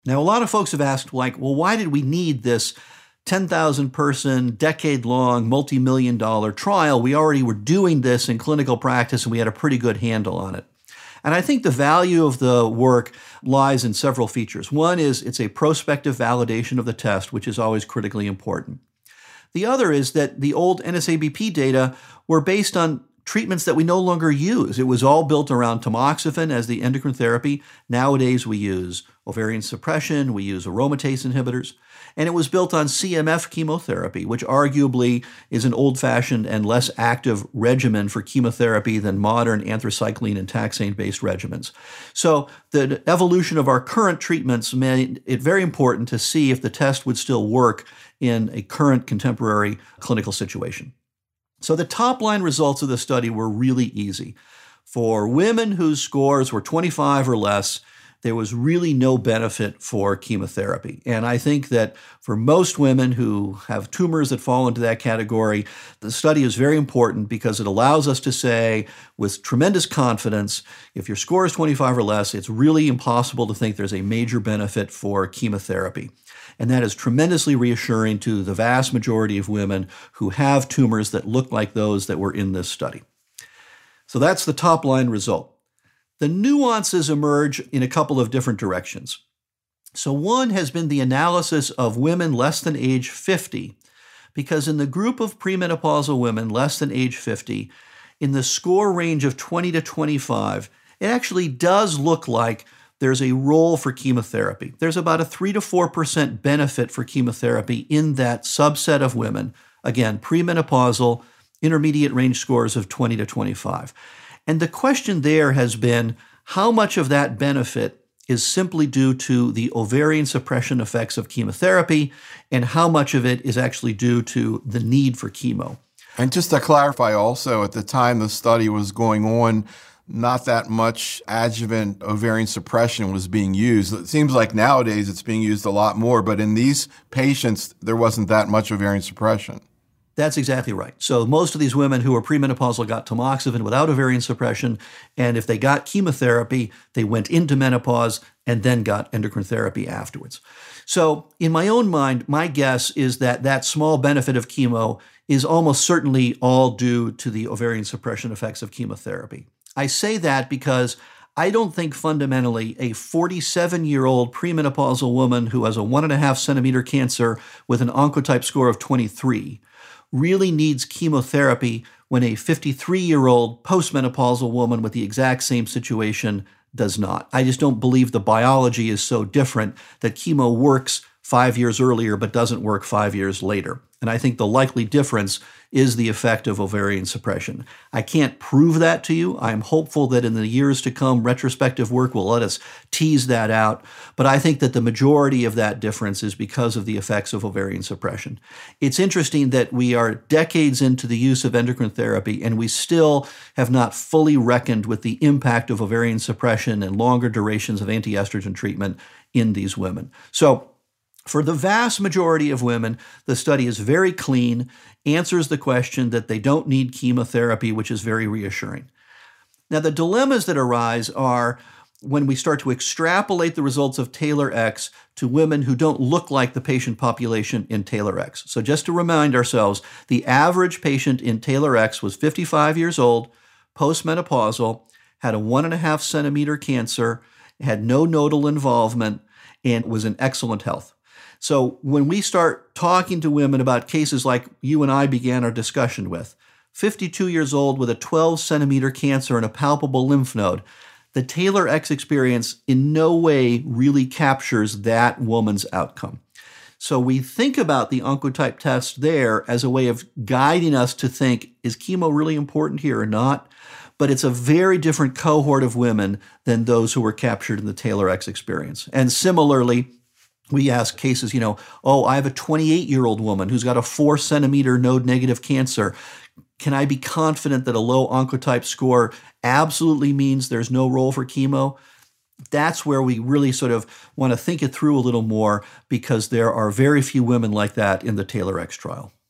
Now, a lot of folks have asked, like, well, why did we need this 10,000 person, decade long, multi-million dollar trial? We already were doing this in clinical practice and we had a pretty good handle on it. And I think the value of the work lies in several features. One is it's a prospective validation of the test, which is always critically important. The other is that the old NSABP data were based on treatments that we no longer use. It was all built around tamoxifen as the endocrine therapy. Nowadays, we use ovarian suppression, we use aromatase inhibitors, and it was built on CMF chemotherapy, which arguably is an old-fashioned and less active regimen for chemotherapy than modern anthracycline and taxane-based regimens. So the evolution of our current treatments made it very important to see if the test would still work in a current contemporary clinical situation. So the top-line results of the study were really easy. For women whose scores were 25 or less, there was really no benefit for chemotherapy. And I think that for most women who have tumors that fall into that category, the study is very important because it allows us to say with tremendous confidence, if your score is 25 or less, it's really impossible to think there's a major benefit for chemotherapy. And that is tremendously reassuring to the vast majority of women who have tumors that look like those that were in this study. So that's the top-line result. The nuances emerge in a couple of different directions. So one has been the analysis of women less than age 50, because in the group of premenopausal women less than age 50, in the score range of 20 to 25, it actually does look like there's a role for chemotherapy. There's about a 3 to 4% benefit for chemotherapy in that subset of women. Again, premenopausal, intermediate range scores of 20 to 25. And the question there has been, how much of that benefit is simply due to the ovarian suppression effects of chemotherapy, and how much of it is actually due to the need for chemo? And just to clarify also, at the time the study was going on, not that much adjuvant ovarian suppression was being used. It seems like nowadays it's being used a lot more, but in these patients, there wasn't that much ovarian suppression. That's exactly right. So most of these women who were premenopausal got tamoxifen without ovarian suppression, and if they got chemotherapy, they went into menopause and then got endocrine therapy afterwards. So in my own mind, my guess is that that small benefit of chemo is almost certainly all due to the ovarian suppression effects of chemotherapy. I say that because I don't think fundamentally a 47-year-old premenopausal woman who has a 1.5 centimeter cancer with an Oncotype score of 23 really needs chemotherapy when a 53-year-old postmenopausal woman with the exact same situation does not. I just don't believe the biology is so different that chemo works 5 years earlier but doesn't work 5 years later. And I think the likely difference is the effect of ovarian suppression. I can't prove that to you. I'm hopeful that in the years to come, retrospective work will let us tease that out. But I think that the majority of that difference is because of the effects of ovarian suppression. It's interesting that we are decades into the use of endocrine therapy, and we still have not fully reckoned with the impact of ovarian suppression and longer durations of anti-estrogen treatment in these women. So for the vast majority of women, the study is very clean, answers the question that they don't need chemotherapy, which is very reassuring. Now, the dilemmas that arise are when we start to extrapolate the results of TAILOR-X to women who don't look like the patient population in TAILOR-X. So just to remind ourselves, the average patient in TAILOR-X was 55 years old, postmenopausal, had a 1.5 centimeter cancer, had no nodal involvement, and was in excellent health. So when we start talking to women about cases like you and I began our discussion with, 52 years old with a 12 centimeter cancer and a palpable lymph node, the TAILOR-X experience in no way really captures that woman's outcome. So we think about the Oncotype test there as a way of guiding us to think, is chemo really important here or not? But it's a very different cohort of women than those who were captured in the TAILOR-X experience. And similarly, we ask cases, I have a 28-year-old woman who's got a 4 centimeter node negative cancer. Can I be confident that a low Oncotype score absolutely means there's no role for chemo? That's where we really sort of want to think it through a little more, because there are very few women like that in the TAILOR-X trial.